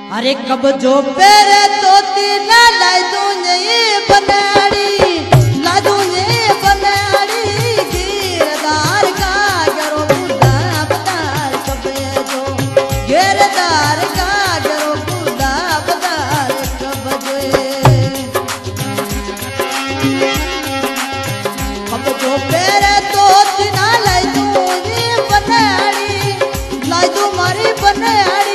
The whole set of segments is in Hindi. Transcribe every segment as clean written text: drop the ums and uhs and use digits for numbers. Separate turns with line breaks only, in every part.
अरे कब जो पेरे तो तीना लाई दूंगी बनाड़ी ला दूंगी बनाड़ी गिरदार का गरो बुदा बदार कबे जो गिरदार का गरो बुदा बदार कब जो पेरे तो तीना लाई दूंगी बनाड़ी लाई दूं मारी बनाड़ी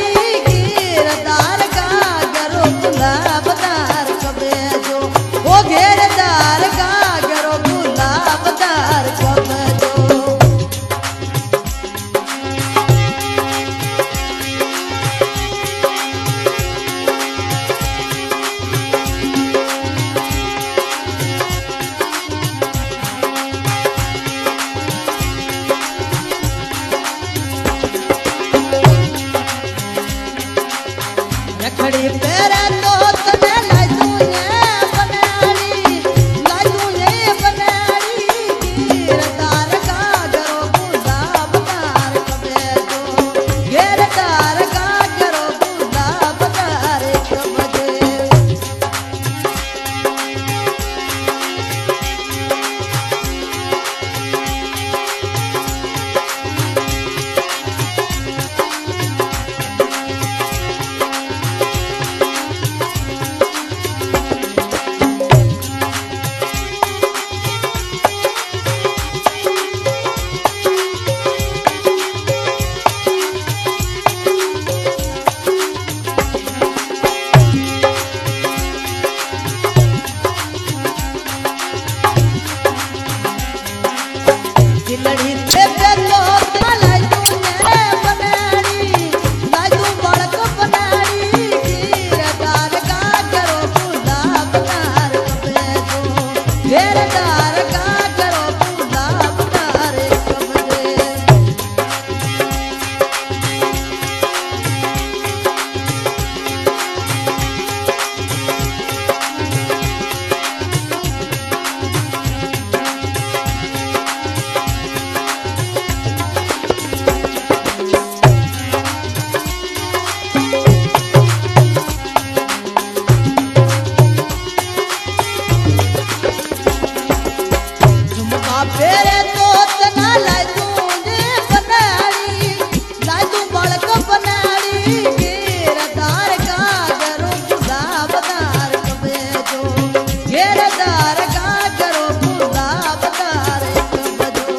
बदार कबे जो वो घेरदार का गरो गुलाबदार कबे जो रखड़ी पेरा तो तने लाई दूंगे बनाड़ी लाई दूंगे बनाड़ी गिरदार का गरो गुलाबदार कबे जो गिरदार का गरो गुलाबदार कबे लड़ी पे तो लाई दूंगे बनाड़ी लाई दूं बड़क बनाड़ी गिरदार का गरो गुलाबदार कबे जो गिरदार का गरो गुलाबदार कबे पेरे तो तना लाई दूंगी बनाड़ी लाई दूं बड़क बनाड़ी गिरदार का गरो गुलाबदार कबे जो गिरदार का गरो गुलाबदार कबे जो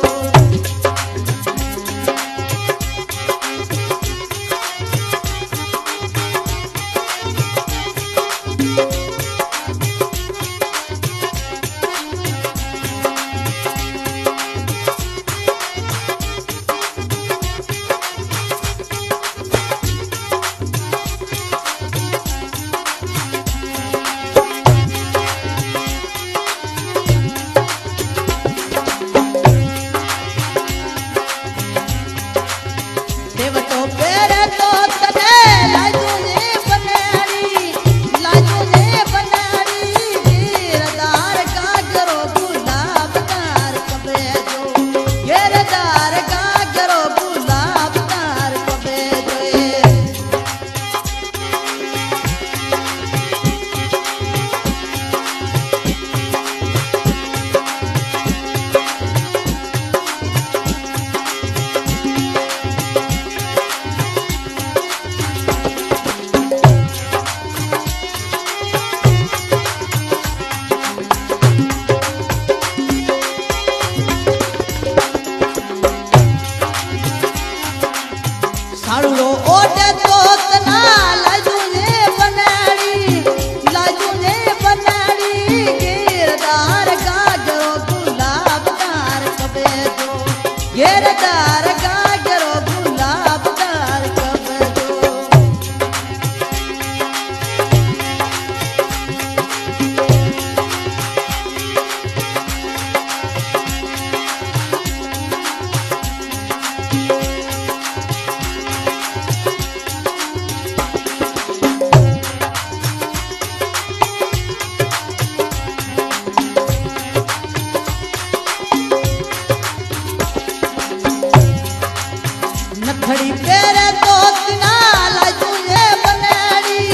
देव तो पेरे तो तने लाई दूंगी बनाड़ी लाई दूंगी बनाड़ी गिरदार का गरो गुलाबदार कबे जो गिरदार का गरो गुलाबदार कबे जो साड़ू ओटे तो तना लाई दूंगे बनाड़ी लाई दूंगे बनाड़ी गिरदार का गरो गुलाबदार कबे जो गिरदार का गरो गुलाबदार कबे जो नखड़ी पेरे तो तिना लाई दूंगे बनाड़ी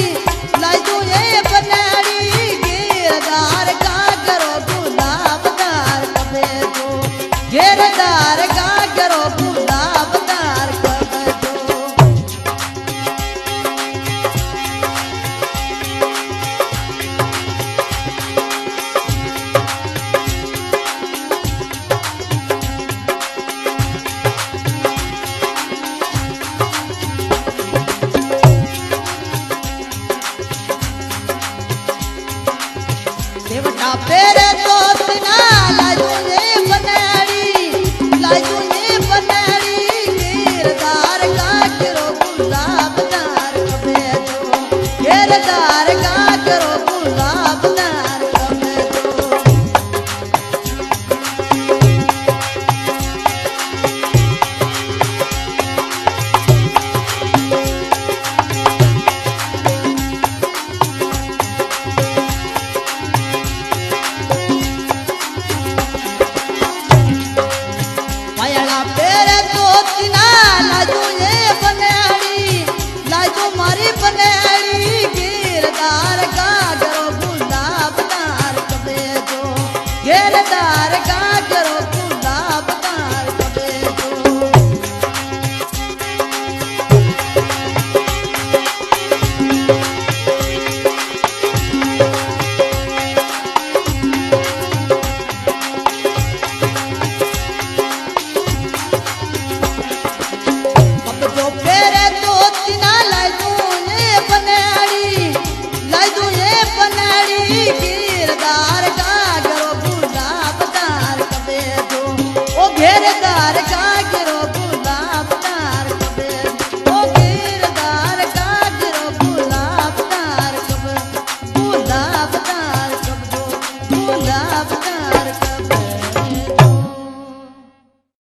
कमजोर